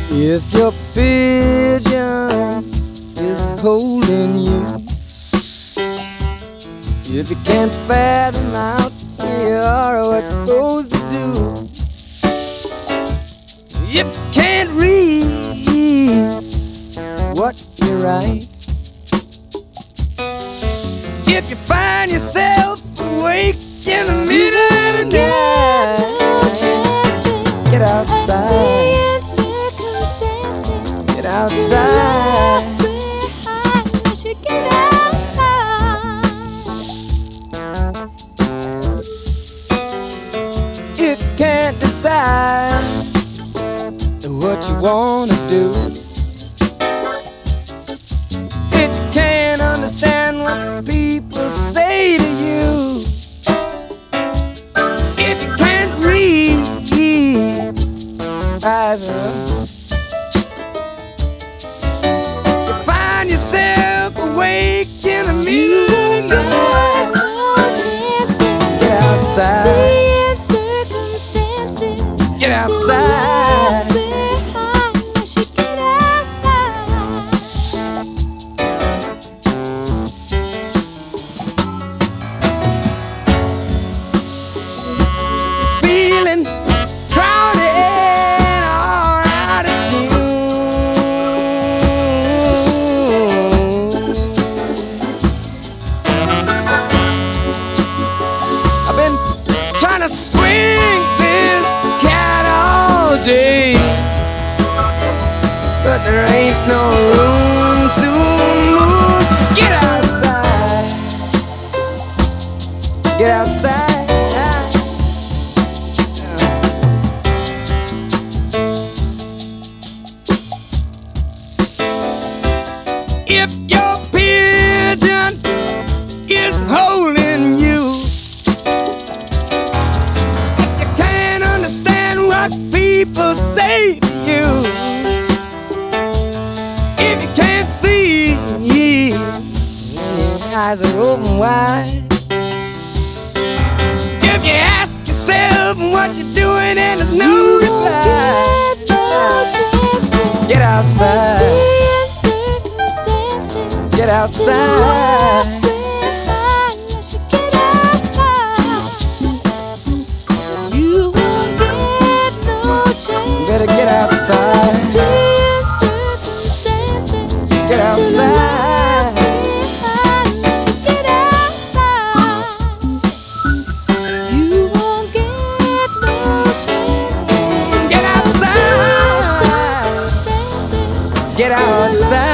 If your pigeon is holding you, if you can't fathom out where you are or what you're supposed to do, if you can't read what you write, if you find yourself awake in the middle of the night, get outside. Get outside. I should get outside. If you can't decide what you wanna do, if you can't understand what people say to you, if you can't read, rise up. Yourself awake in the middle of the night. Get outside. Get outside. Feeling crowded or out of trying to swing this cat all day, but there ain't no room to move. Get outside. Get outside. If your pigeon is holding you, people say to you, if you can't see, your eyes are open wide. If you ask yourself what you're doing and there's no reply, get outside. Get outside. Better get outside. Get outside. You won't get no chances. Get outside. Get outside.